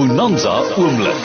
Bonanza oomblik.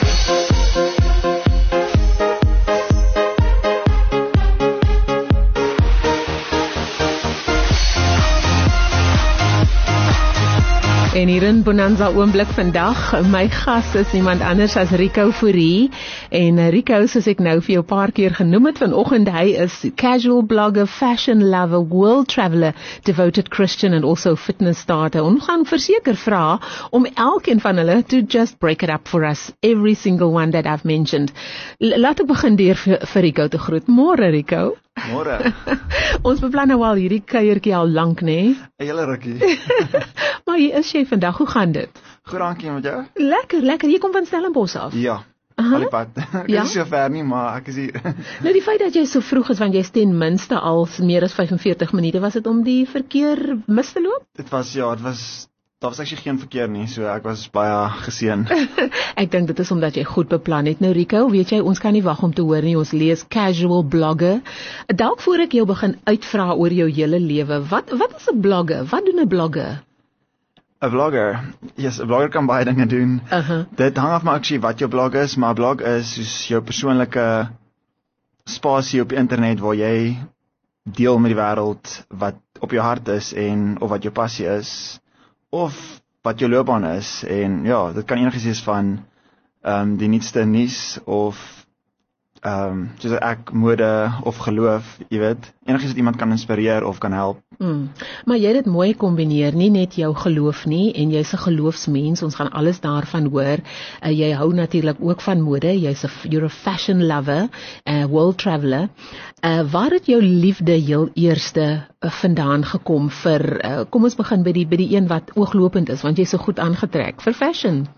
En hier in Bonanza oomblik vandag, my gas is niemand anders as Rico Fourie. En Rico, soos ek nou vir jou 'n paar keer genoem het vanoggend, hy is casual blogger, fashion lover, world traveller, devoted Christian and also fitness starter. Ons gaan verseker vra om elkeen van hulle to just break it up for us, every single one that I've mentioned. Laat ek begin deur vir Rico te groet. Môre Rico. Môre. Ons beplan nou al hierdie kuiertjie al lank, nê? 'n hele rukkie. Maar hier is jy vandag, hoe gaan dit? Goed, dankie met jou. Lekker, jy kom van Stellenbosch af. Ja, al die pad. Ek Ja? is so ver nie, maar ek is hier. Nou die feit dat jy so vroeg is, want jy is ten minste al meer as 45 minute, was dit om die verkeer mis te loop? Daar was actually geen verkeer nie, so ek was baie geseën. Ek dink dit is omdat jy goed beplan het. Nou Rico, weet jy, ons kan nie wag om te hoor nie, ons lees casual blogger. Dalk voor ek jou begin uitvra oor jou hele lewe, wat is 'n blogger? Wat doen 'n blogger? 'n Blogger. Yes, 'n blogger kan baie dinge doen. Dit hang af maar actually wat jou blog is, maar 'n blog is soos jou persoonlike spasie op die internet waar jy deel met die wêreld wat op jou hart is en of wat jou passie is of wat jou loopbaan is. En ja, dit kan enigiets wees van die nuutste nuus of soos ek mode of geloof, jy weet, enigiets wat iemand kan inspireer of kan help. Maar jy het dit mooi kombineer, nie net jou geloof nie, en jy's 'n geloofsmens, ons gaan alles daarvan hoor. Jy hou natuurlik ook van mode, you're a fashion lover, world traveller. Waar het jou liefde heel eerste vandaan gekom vir, kom ons begin by die een wat ooglopend is, want jy's so goed aangetrek vir fashion.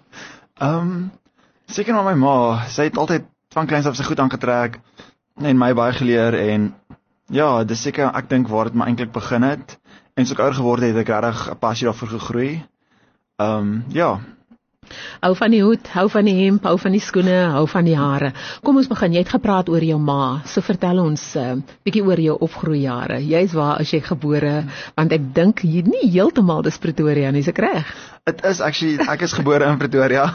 Seker maar my ma, sy het altyd van kleins af sy goed aangetrek en my baie geleer en ja, dis seker ek dink waar dit maar eintlik begin het en so ek ouer geword het ek regtig 'n passie daarvoor gegroei. Ja. Hou van die hoed, hou van die hemp, hou van die skoene, hou van die hare. Kom ons begin, jy het gepraat oor jou ma, so vertel ons bietjie oor jou opgroeijare. Jy's waar is jy gebore, want ek dink jy nie heeltemal dis Pretoria nie, is ek reg? Dit is actually, ek is gebore in Pretoria.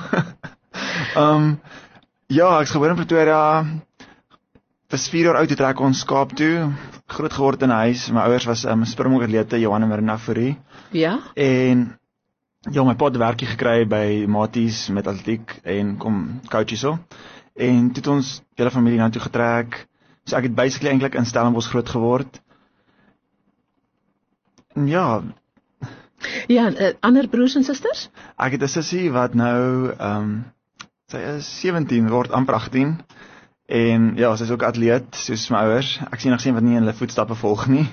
Ja, ek is gebore in Pretoria. Was 4 jaar oud toe trek ons Kaap toe. Groot geword in 'n huis. My ouers was springbokatlete Johan en Marina Fourie. Ja? En ja, my pa het 'n werkie gekry by Maties met atletiek en kom coach hierso. En toe het ons hele familie na toe getrek. So ek het basically eintlik in Stellenbosch groot geword. En ja, Ja, ander broers en susters? ek het 'n sussie wat nou sy is 17, word amper 18. En ja, sy is ook atleet, soos my ouers. Ek sien nog sien wat nie in hulle voetstappe volg nie.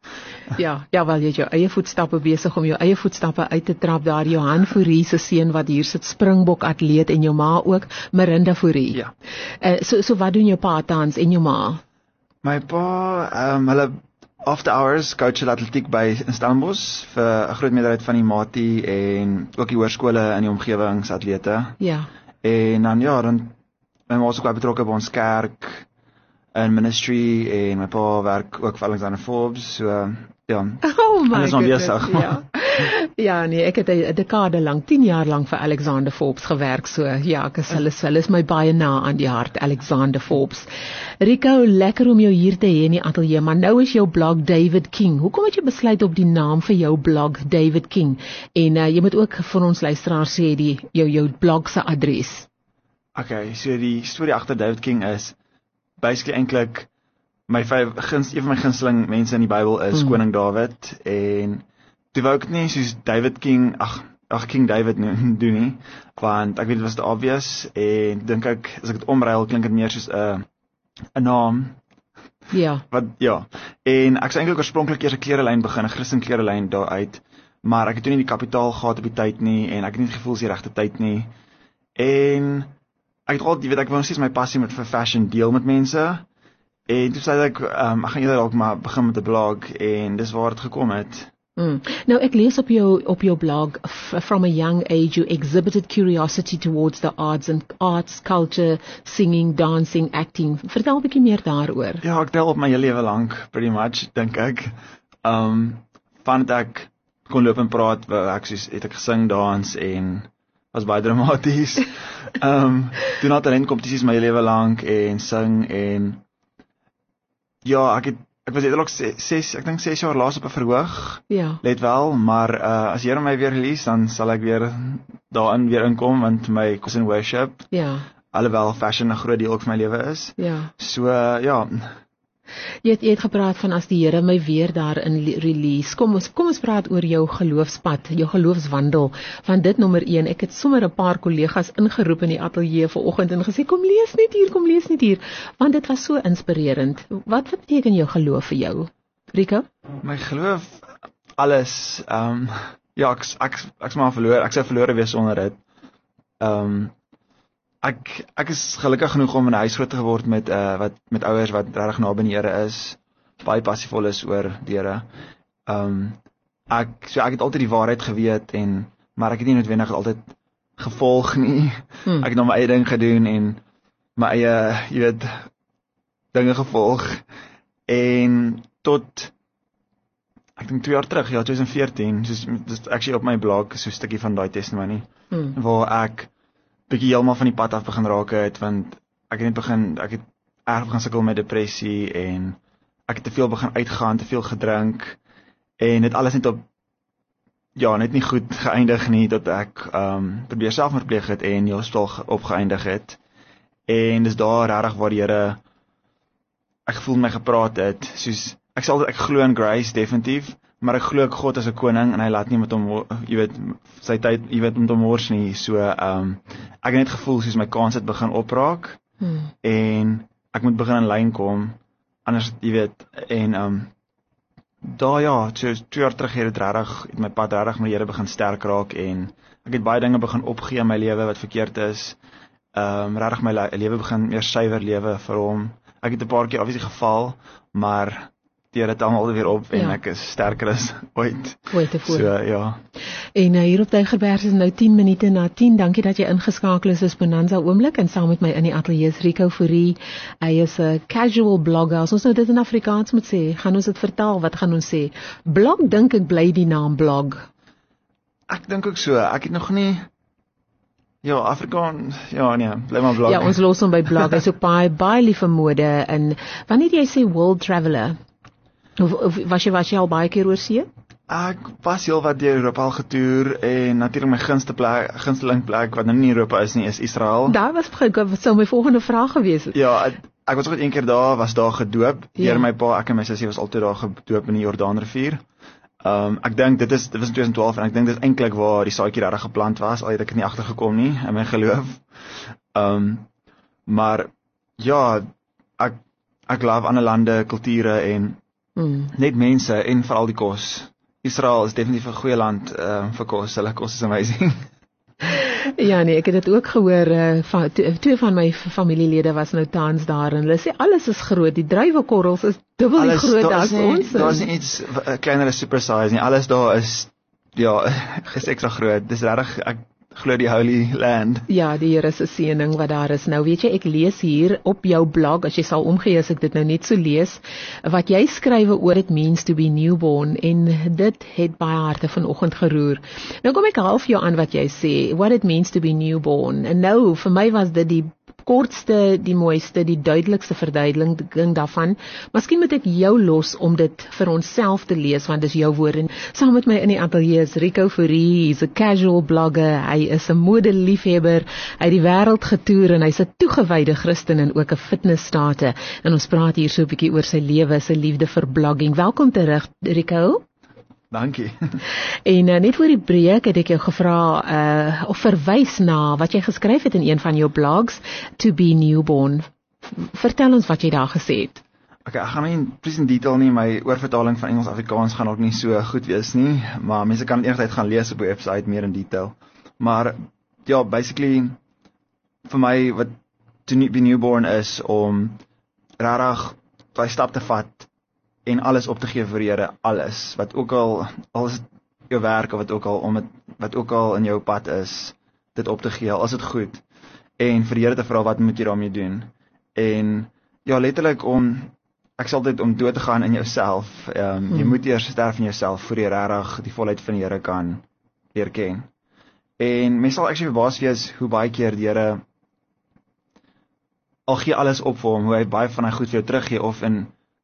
Ja, wel jy het jou eie voetstappe besig om jou eie voetstappe uit te trap daar. Johan Fourie se seun wat hier sit, springbok atleet, en jou ma ook, Marinda Fourie. Ja. So wat doen jou pa tans en jou ma? My pa, hulle after hours coach hulle atletiek by in Stellenbosch vir 'n groot meerderheid van die Matie en ook die hoërskole in die omgewingsatlete. Ja. En dan ja, my ma is ook baie betrokke by ons kerk in ministry en my pa werk ook vir Alexander Forbes, so ja. Oh my Alles maar goodness, besig. ja. Ja nee, ek het 'n dekade lank, 10 jaar lank vir Alexander Forbes gewerk, so ja, ek is hulle is my baie na aan die hart, Alexander Forbes. Rico, lekker om jou hier te hê in die ateljee, maar nou is jou blog David King. Hoekom het jy besluit op die naam vir jou blog David King? En jy moet ook vir ons luisteraars sê jou blog se adres. Okay, so die storie agter David King is basically eintlik een van my gunsteling mense in die Bybel is koning Dawid, en toe wou ek nie soos David King, King David doen nie, want ek weet dit was te obvious, en dink ek, as ek dit omruil, klink dit meer soos 'n naam. Ja. Wat, ja, en ek sou eintlik oorspronklik eers 'n klerelyn begin, 'n Christen klerelyn daaruit, maar ek het toe nie die kapitaal gehad op die tyd nie, en ek het nie die gevoel is die regte tyd nie, en ek het altyd, jy weet, ek wou nog steeds my passie vir fashion deel met mense, en toe sê ek gaan eerder dalk maar begin met 'n blog, en dis waar dit gekom het. Nou ek lees op jou blog, from a young age you exhibited curiosity towards the arts, culture, singing, dancing, acting. Vertel 'n bietjie meer daaroor. Ja, ek tel op my hele lewe lank, pretty much, dink ek. Van dat ek kon loop en praat, het ek gesing, dans en was baie dramaties. Doen al talentkompetisies my lewe lank en sing en ja, ek was eintlik 6 jaar laas op 'n verhoog. Ja. Let wel, maar as Here my weer release, dan sal ek weer daarin weer inkom want my kos en worship. Ja. Alhoewel fashion 'n groot deel ook van my lewe is. Ja. So ja. Jy het gepraat van as die Here my weer daarin release. Kom ons praat oor jou geloofspad, jou geloofswandel. Want dit nommer 1, ek het sommer 'n paar kollegas ingeroep in die ateljee vanoggend en gesê kom lees net hier, want dit was so inspirerend. Wat beteken jou geloof vir jou, Rico? My geloof, alles. Ja, ek's maar verloor. Ek sou verlore wees sonder dit. Ek is gelukkig genoeg om in 'n huis groot geword met ouers wat regtig naby die Here is, baie passievol is oor die Here. Ek het altyd die waarheid geweet maar ek het nie noodwendig altyd gevolg nie. Ek het nou my eie ding gedoen en my eie, dinge gevolg en tot ek dink 2 jaar terug, ja 2014, dis actually op my blog so 'n stukkie van daai testimony waar ek bietjie heeltemal van die pad af begin raak het, want ek het erg begin sukkel met depressie en ek het te veel begin uitgaan, te veel gedrink en dit alles net nie goed geëindig nie, dat ek probeer selfmoord pleeg het en die hospitaal opgeëindig het. En dis daar regtig waar die Here ek gevoel my gepraat het, soos ek glo in grace definitief, maar ek glo God as 'n koning en hy laat nie met hom, sy tyd, om te mors nie. So ek het net gevoel soos my kans het begin opraak en ek moet begin in lyn kom, anders en daar ja, so 2 jaar terug het my pad regtig met die Here begin sterk raak en ek het baie dinge begin opgee in my lewe wat verkeerd is. Regtig my lewe begin meer suiwer lewe vir hom. Ek het 'n paar keer obviously geval, maar die Here het almal weer op en ek is sterker as ooit. Tevore. So ja. En hier op Tygerberg is nou 10 minute na 10. Dankie dat jy ingeskakel is. Dis Bonanza oomblik en saam met my in die ateljee is Rico Fourie. Hy is 'n casual blogger. As ons nou dit in Afrikaans moet sê, gaan ons dit vertaal. Wat gaan ons sê? Blog, dink ek bly die naam blog. Ek dink ook so. Ek het nog nie Afrikaans, nee, bly maar blog. Ja, ons los hom by blog. Hy is ook baie lief vir mode en wanneer jy sê world traveler, of was jy al baie keer oor see? Ek was heel wat deur Europa al getoer en natuurlik my gunsteling plek wat nou nie Europa is nie, is Israel. Daar sou my volgende vraag gewees het. Ja, ek was ook 1 keer daar, was daar gedoop. Deur my pa, ek en my sussie was altyd daar gedoop in die Jordaanrivier. Ek dink dit was in 2012 en ek dink dit is eintlik waar die saadjie regtig geplant was, al het ek dit nie agtergekom nie in my geloof. Maar ja, ek love ander lande, kulture en net mense en veral die kos. Israel is definitief 'n goeie land vir kos. Hulle kos is amazing. Ja nee, ek het dit ook gehoor, 2 van my familielede was nou tans daar en hulle sê alles is groot, die druiwekorrels is dubbel die groot as ons. Daar is nie iets kleiner as super size nie, alles daar is ekstra groot, dis regtig, ek glo die Holy Land. Ja, die Here se seëning wat daar is. Nou weet jy, ek lees hier op jou blog, as jy sal omgee as ek dit nou net so lees, wat jy skrywe oor it means to be newborn en dit het baie harte vanoggend geroer. Nou kom ek half jou aan wat jy sê, what it means to be newborn. En nou, vir my was dit die kortste, die mooiste, die duidelikste verduideliking daarvan. Miskien moet ek jou los om dit vir onsself te lees, want dis jou woord. En saam met my in die ateljee is Rico Fourie, hy's 'n casual blogger, hy is 'n modeliefhebber, hy het die wêreld getoer en hy's 'n toegewyde Christen en ook 'n fitnessstate. En ons praat hier so 'n bietjie oor sy lewe, sy liefde vir blogging. Welkom terug, Rico. Dankie. En net voor die breek het ek jou gevra of verwys na wat jy geskryf het in een van jou blogs, To Be Newborn. Vertel ons wat jy daar gesê het. Okay, ek gaan nie presies in detail nie, my oorvertaling van Engels-Afrikaans gaan ook nie so goed wees nie, maar mense kan eendag gaan lees op die website meer in detail. Maar ja, basically vir my wat To Be Newborn is om regtig daai stap te vat en alles op te gee vir die Here, alles wat ook al is jou werk of wat ook al in jou pad is, dit op te gee, al is dit goed, en vir die Here te vra wat moet jy daarmee doen, en ja, letterlik ek sal dit om dood te gaan in jouself, jy moet eers sterf in jouself voor jy regtig die volheid van die Here kan leer ken, En mense sal actually verbaas wees hoe baie keer die Here al gee alles op vir hom, hoe hy baie van hy goed vir jou teruggee of in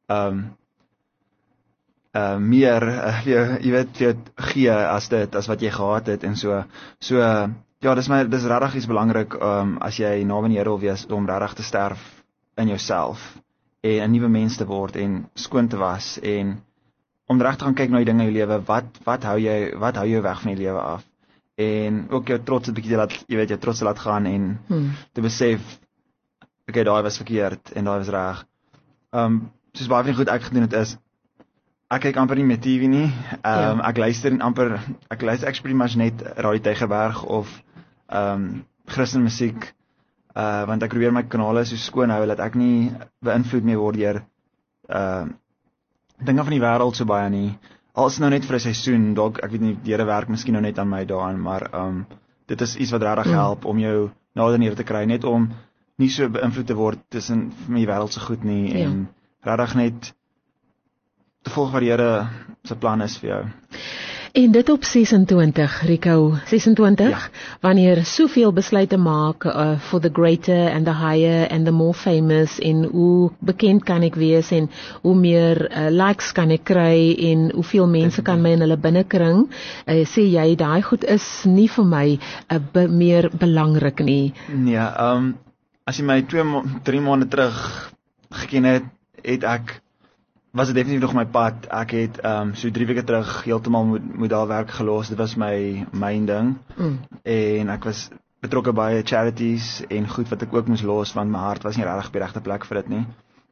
meer jy weet vir jou gee as wat jy gehad het en so ja, dis regtig iets belangrik as jy naby die Here wil wees om regtig te sterf in jouself en 'n nuwe mens te word en skoon te was en om reg te gaan kyk na die dinge in jou lewe, wat hou jou weg van die lewe af en ook jou trots 'n bietjie te laat, jy weet, jou trots te laat gaan en te besef okay, daai was verkeerd en daai was reg. Soos baie van die goed ek gedoen het is ek kyk amper nie meer TV nie. Ek luister pretty much net Radio Tygerberg of Christen musiek, want ek probeer my kanale so skoon hou dat ek nie beïnvloed mee word deur dinge van die wêreld so baie nie. Al is nou net vir 'n seisoen, dalk ek weet nie, die Here werk miskien nou net aan my daarin, maar dit is iets wat regtig help om jou nader neer te kry, net om nie so beïnvloed te word tussen die wêreld se goed nie en regtig net te volg wat die Here se plan is vir jou. En dit op 26, Rico, 26, wanneer soveel besluite maak for the greater and the higher and the more famous en hoe bekend kan ek wees en hoe meer likes kan ek kry en hoeveel mense kan my in hulle binnekring, sê jy, daai goed is nie vir my meer belangrik nie. Nee, as jy my 2-3 maande terug geken het, was dit definitief nog my pad. Ek het so 3 weke terug heeltemal modaalwerk gelos. Dit was my main ding. En ek was betrokke by charities en goed wat ek ook moes los want my hart was nie regtig op die regte plek vir dit nie.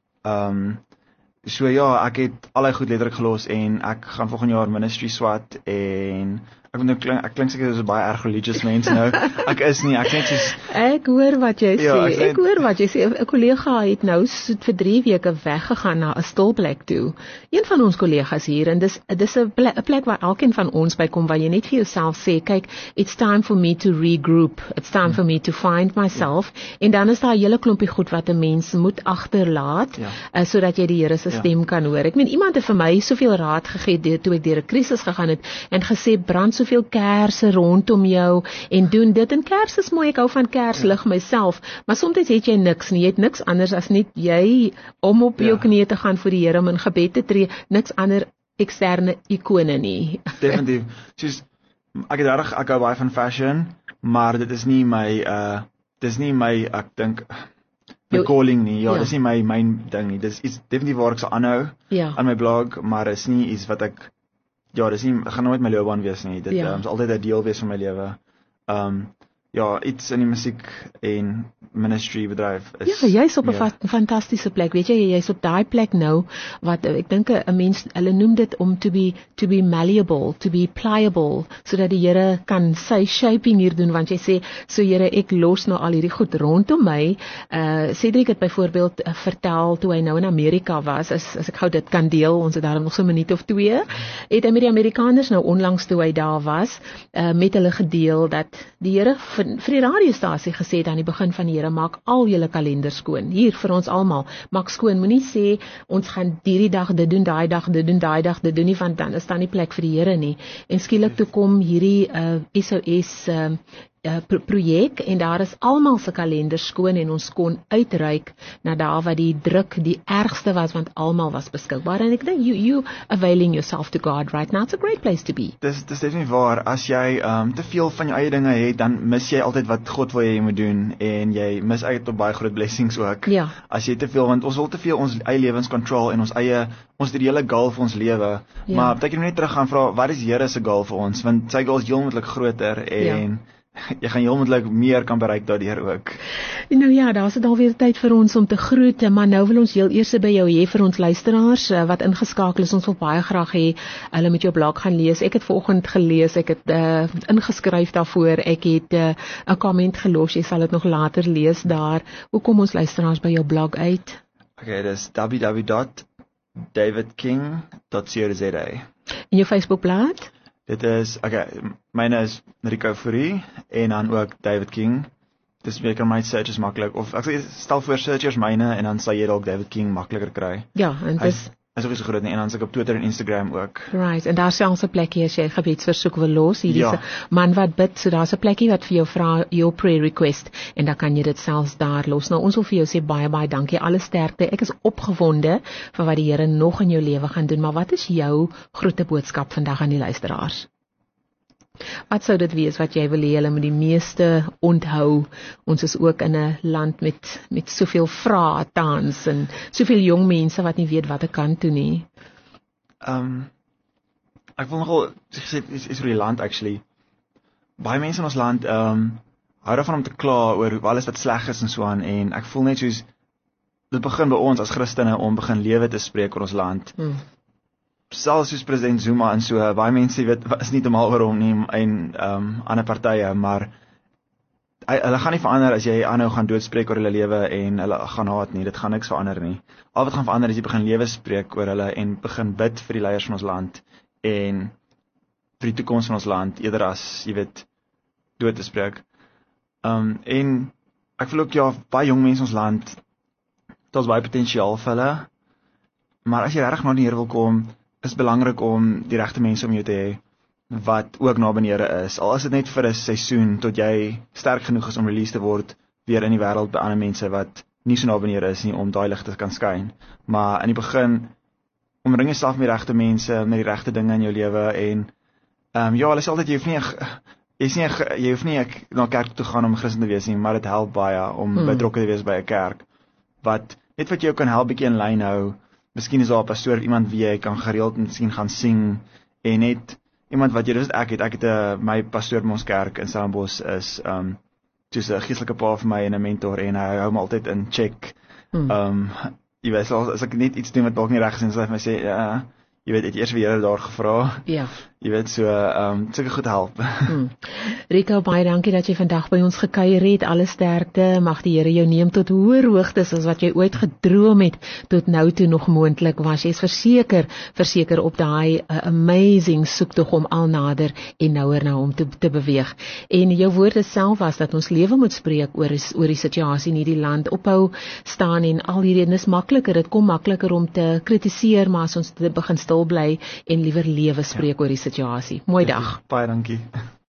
So ja, ek het al die goed letterlik gelos en ek gaan volgende jaar ministry swat en ek klink seker so baie erg religious mense nou. Ek is nie, ek net soos Ek hoor wat jy sê. 'n Kollega het nou vir 3 weke weggegaan na 'n stilplek toe. Een van ons kollegas hier en dis 'n plek waar elkeen van ons by kom waar jy net vir jouself sê, kyk, it's time for me to regroup. It's time for me to find myself. En dan is daar 'n hele klompie goed wat 'n mens moet agterlaat sodat jy die Here se stem kan hoor. Ek meen iemand het vir my soveel raad gegee toe ek deur 'n krisis gegaan het en gesê brand soveel kersse rondom jou en doen dit en kersse is mooi, ek hou van kerslig myself, maar soms het jy niks nie, jy het niks anders as net jy om op jou knieë te gaan voor die Here om in gebed te tree, niks ander eksterne ikone nie. Definitief. Soos ek hou baie van fashion, maar dit is nie my ek dink calling nie. Ja, dis nie my ding nie. Dis iets definitief waar ek sal aanhou aan my blog, maar is nie iets wat ek dis nie, gaan nooit my loopbaan wees nie. Dit is altyd 'n deel wees van my lewe. Iets in die musiek en ministry bedryf is. Ja, jy's op 'n fantastiese plek. Weet jy, jy's op daai plek nou wat ek dink 'n mens, hulle noem dit om to be malleable, to be pliable, sodat die Here kan sy shaping hier doen, want jy sê, so Here, ek los nou al hierdie goed rondom my. Cedric het byvoorbeeld vertel toe hy nou in Amerika was, as ek gou dit kan deel, ons het daar nog so 'n minuut of 2, het hy met die Amerikaners nou onlangs toe hy daar was, met hulle gedeel dat die Here vir die radiostasie gesê het aan die begin van die Here, maak al julle kalenders skoon, hier vir ons almal, maak skoon, moenie sê, ons gaan hierdie dag dit doen, daai dag dit doen, daai dag dit doen nie, want dan is daar nie plek vir die Here nie, en skielik toe kom hierdie SOS projek en daar is almal se kalenders skoon en ons kon uitreik na daar waar die druk die ergste was, want almal was beskikbaar en ek dink you availing yourself to God right now, it's a great place to be. Dis definitief waar, as jy te veel van jou eie dinge het, dan mis jy altyd wat God wil jy moet doen en jy mis uit op baie groot blessings ook. Ja. As jy te veel, want ons wil te veel ons eie lewens control en ons het die hele goal vir ons lewe, maar baie keer net terug gaan vra, wat is die Here se goal vir ons, want sy goal is heeltemal groter en jy gaan heeltemal meer kan bereik daardeur ook. Nou ja, daar is dit alweer tyd vir ons om te groet, maar nou wil ons heel eers by jou hê vir ons luisteraars wat ingeskakel is. Ons wil baie graag hê hulle moet jou blog gaan lees. Ek het vanoggend gelees, ek het ingeskryf daarvoor, ek het 'n comment gelos, jy sal dit nog later lees daar. Hoe kom ons luisteraars by jou blog uit? Okay, dis www.davidking.co.za. En jou Facebookblad? Dit is, myne is Rico Fourie en dan ook David King. Dis jy kan my search is maklik, of ek stel voor searchers myne en dan sal jy dalk David King makliker kry. Ja, en dis is ook nie so groot nie, en dan is ek op Twitter en Instagram ook. Right, en daar selfs 'n plekkie as jy gebedsversoek wil los, hierdie Ja. is 'n man wat bid, so daar's 'n plekkie wat vir jou vra, your prayer request, en dan kan jy dit selfs daar los. Nou ons wil vir jou sê baie dankie, alle sterkte. Ek is opgewonde vir wat die Here nog in jou lewe gaan doen, maar wat is jou groete boodskap vandag aan die luisteraars? Wat sou dit wees wat jy wil hê hulle moet die meeste onthou? Ons is ook in 'n land met soveel vrae tans en soveel jong mense wat nie weet wat ek kan toe nie. Ek wil nogal sê is oor die land actually. Baie mense in ons land hou daarvan om te kla oor alles wat sleg is en so aan, en ek voel net soos dit begin by ons as Christene om begin lewe te spreek oor ons land. Selfs soos president Zuma en so, baie mense weet is nie te mal oor hom nie en ander partye, maar hulle gaan nie verander as jy aanhou gaan doodspreek oor hulle lewe en hulle gaan haat nie, dit gaan niks verander nie. Al wat gaan verander is jy begin lewe spreek oor hulle en begin bid vir die leiers van ons land en vir die toekoms van ons land, eerder as, jy weet, dood te spreek. En ek voel ook, ja, baie jong mense in ons land, daar's baie potensiaal vir hulle, maar as jy regtig na die Here wil kom, is belangrik om die regte mense om jou te hê, wat ook na benede is, al is dit net vir 'n seisoen, tot jy sterk genoeg is om release te word, weer in die wêreld by ander mense wat nie so na benede is nie, om daai lig te kan skyn. Maar in die begin, omring jouself met die regte mense, met die regte dinge in jou lewe, en ja, hulle sê altyd, jy hoef nie na kerk toe gaan om 'n Christen te wees nie, maar dit help baie om betrokke te wees by 'n kerk, wat jou kan help bietjie in lyn hou. Miskien is daar 'n pastoor of iemand wie jy kan gereeld miskien gaan sing, en net iemand wat jy, dis ek het my pastoor by ons kerk in Stellenbosch is soos 'n geestelike pa vir my en 'n mentor, en hy hou my altyd in check. Jy weet, as ek net iets doen wat dalk nie reg is, en sy vir my sê, ja, jy weet, het eers weer Here daar gevra. Ja. Jy weet, so seker goed help. Rico, baie dankie dat jy vandag by ons gekuier het. Alle sterkte, mag die Here jou neem tot hoër hoogtes as wat jy ooit gedroom het tot nou toe nog moontlik was. Jy is verseker op daai amazing soektog om al nader en nouer na hom te beweeg. En jou woorde self was dat ons lewe moet spreek oor die situasie in hierdie land, ophou staan en al hierdie, is makliker, dit kom makliker om te kritiseer, maar as ons begin stil bly en liewer lewe spreek oor die situasie. Mooi dag. Baie dankie.